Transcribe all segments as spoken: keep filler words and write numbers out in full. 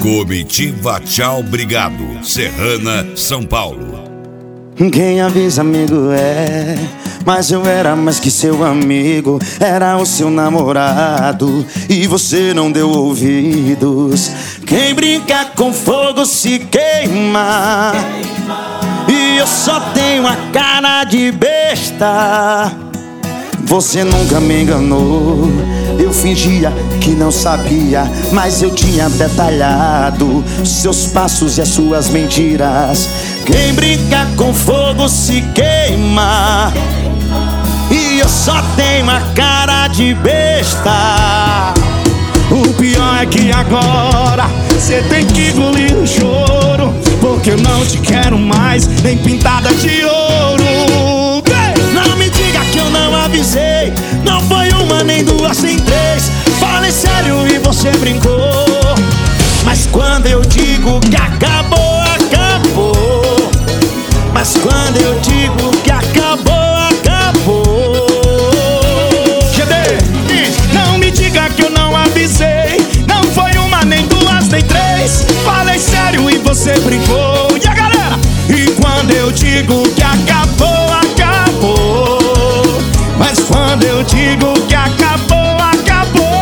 Comitiva Tchau Obrigado, Serrana, São Paulo. Quem avisa amigo é, mas eu era mais que seu amigo. Era o seu namorado e você não deu ouvidos. Quem brinca com fogo se queima, e eu só tenho a cara de besta. Você nunca me enganou, eu fingia que não sabia, mas eu tinha detalhado seus passos e as suas mentiras. Quem brinca com fogo se queima, e eu só tenho a cara de besta. O pior é que agora cê tem que engolir o choro, porque eu não te quero mais, nem pintada de ouro. Não me diga que eu não avisei, não foi uma, nem duas, nem três. Falei sério e você brincou, mas quando eu digo que acabou, acabou. Mas quando eu digo que acabou, acabou. G D, não me diga que eu não avisei, não foi uma, nem duas, nem três. Falei sério e você brincou. E a galera? E quando eu digo que acabou, acabou. Mas quando eu digo que acabou, acabou.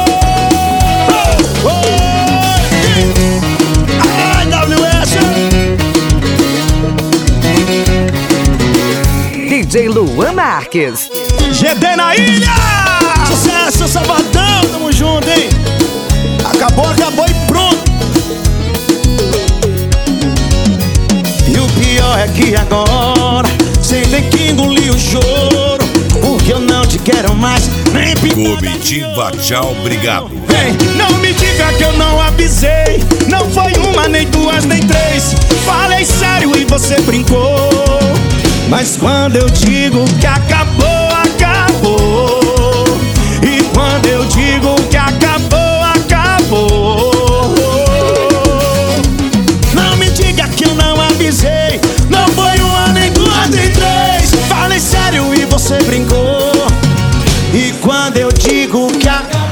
Oh, oh. Ai, W S D J Luan Marques. G D na ilha! Sucesso, Sabadão, tamo junto, hein? Acabou, acabou e pronto. E o pior é que agora cê tem que engolir o choro, porque eu não te quero mais, nem pintada. Comitiva Tchau Obrigado. Vem, não me diga que eu não avisei, não foi uma, nem duas, nem três. Falei sério e você brincou, mas quando eu digo que acabou, acabou. E quando eu digo que acabou, acabou. Não me diga que eu não avisei, não foi uma, nem duas, nem três. Falei sério e você brincou, e quando eu digo que acabou.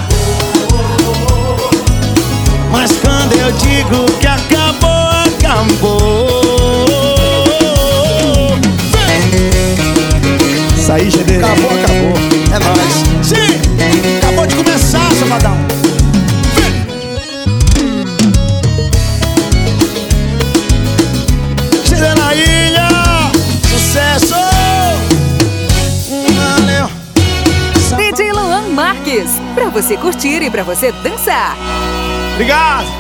Mas quando eu digo que acabou, acabou. Isso aí, G D. Acabou, acabou. É nóis. Sim, acabou de começar, Sabadão. G D na ilha. Sucesso. Valeu. D J Luan Marques, pra você curtir e pra você dançar. Obrigado.